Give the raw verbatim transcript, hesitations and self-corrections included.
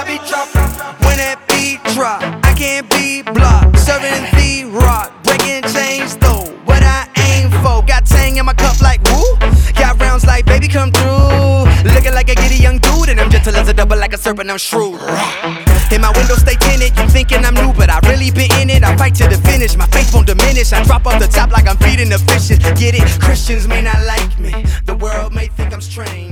beat drop. When that beat drop, I can't be blocked. Serving the rock, breaking chains though. What I aim for, got tang in my cup like woo. Got rounds like baby come through. Looking like a giddy young dude, and I'm gentle as a double like a serpent. I'm shrewd. And my window stay tinted. You thinking I'm new, but I really been in it. I fight to the finish. My faith won't diminish. I drop off the top like I'm feeding the fishes. Get it? Christians may not like me. The world may think I'm strange.